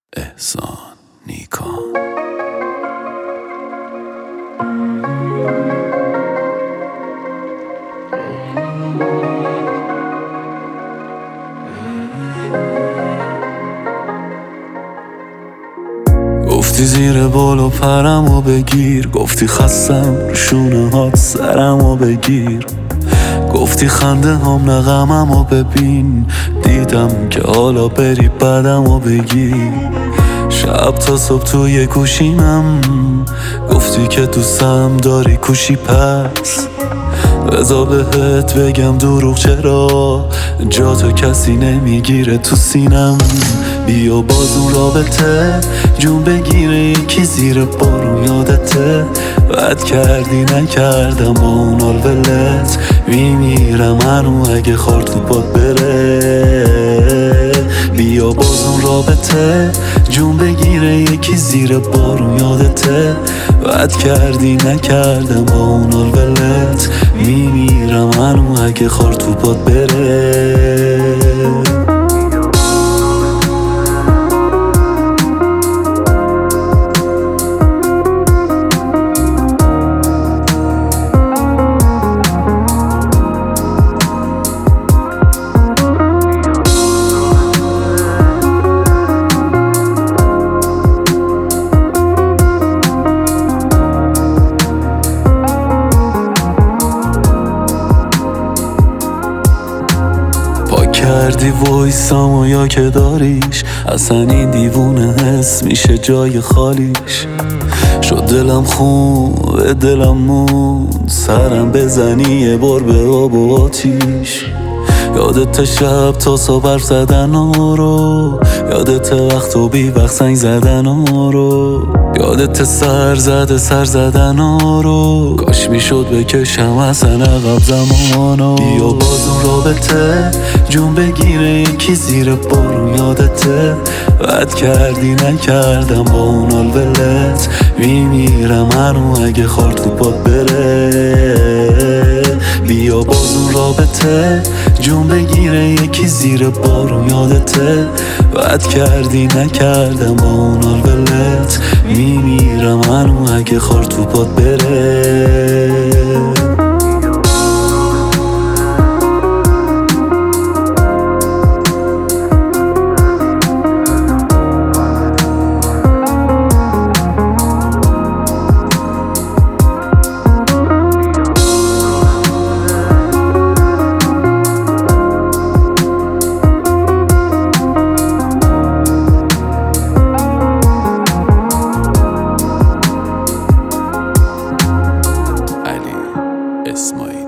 احسان نیکان. گفتی زیر بال و پرمو بگیر، گفتی خستم رو شونه هات سرمو بگیر، گفتی خنده هم نغممو ببین، دیدم که حالا بری بدمو بگیر. شب تا صبح توی گوشیمم گفتی که دوستم داری کوشی، پس بذار بهت بگم دروغ چرا جا تو کسی نمیگیره تو سینم. بیا باز اون رابطه جون بگیره، یکی زیر بارون یادته، بد کردی نکردم با اون ولت، میمیرم هنو اگه خورد تو باد بره. بیا باز اون رابطه جون بگیره، یکی زیر بارون یادته، بد کردی نکردم با اون ولت، میمیرم هنو اگه خورد تو باد بره. کردی وایسامو یا که داریش، اصلا این دیوونه حس میشه جای خالیش. شد دلم خون به دلم موند، سرم بزنی یه بار به آب و آتیش. یادت شب تا صبح حرف زدن رو، یادت وقت و بی وقت زنگ زدن رو، یادت سر زدن رو، کاش میشد بکشم اصلا عقب زمانو. بیا باز اون رابطه جون بگیره، یکی زیر بارون یادته، بد کردی نکردم با اون ولت، میمیرم هنو اگه خورد تو باد بره. بیا باز اون رابطه جون بگیره، یکی زیر بارون یادته، بد کردی نکردم با اون ولت، میمیرم هنو اگه خورد تو باد بره. اسماعیل